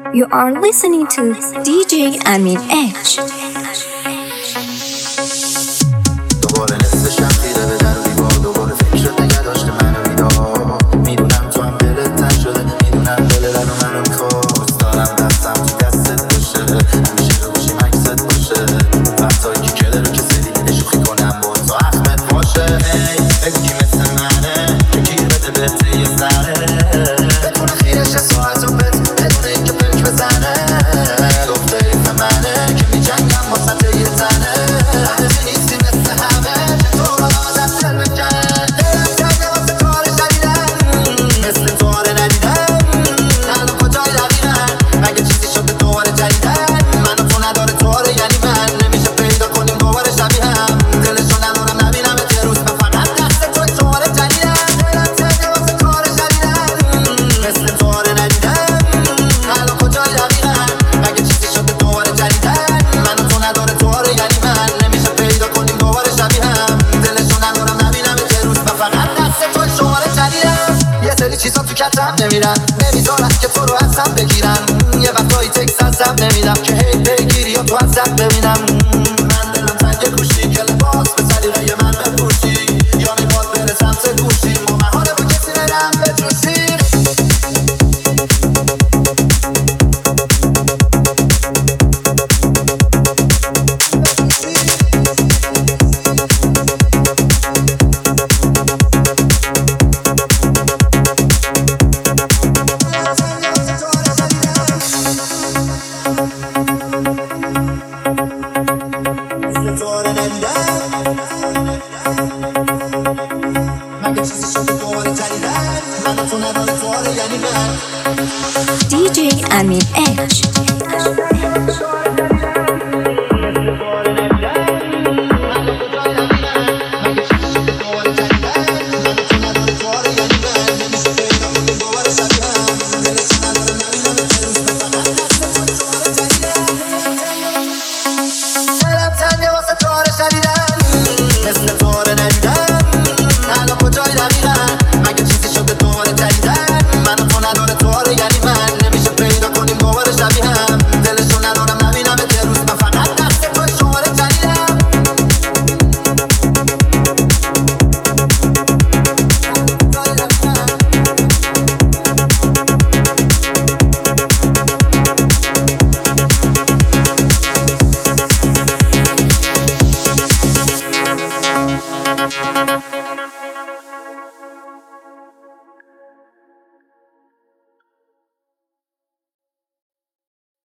You are listening to DJ Amin H. دوباره نصف شب خیره به در و دیوار دوباره فکرت نگه داشته منو بیدار میدونم تو هم دلت تنگ شده میدونم دل رد و منو میخواست دارم دستم تو دستت باشه همیشه رو گوشی مکست باشه اون وقتایی که کله رو کسی دیده شوخی کنم با تو اخمت باشه ای بگو کی مثل منه که گیر بده بهته یه سره بتونه خیرش ساعت و بدونه این که پلک بزنه گفته ایفه منه که میجنگم واسه یه زنه نیستی مثل همه تو رو آدم دل بکن دلم کرده واسه کار شدیدن مثل تو آره ندیدم الان کجای دقیقن مگه چیزی شده دوباره جدیدن من و تو نداره تو آره یعنی من نمیشه پیدا کنیم دوباره شبیه هم دلشو ندارم نبینم یه روز من فقط دست توی تو آره جدیدن دلم کرده واسه کار شدیدن مثل تو آره ندیدم الان کجای دقیقن مگه چیزی شده دوباره جدیدن من و تو نداره تو آره یعنی من نمیشه پیدا کنیم دوباره شبیه هم دلشو ندارم نبینم یه روز من فقط دست توی تو آره جدیدن یه سری چیزا تو کتم نمیرن نمیذارن که تو رو ازم بگیرن یه وقتایی تکس ازم نمیدم که هی بگیری یا تو ازم ببینم من دلم تنگ گوشی که لباس به سلیقه من بپوشی یا میخواد بره سمت گوشی با محاله با کسی برم بجوشی DJ Amin H. مثل تو آره ندیدم الان کجای دقیقن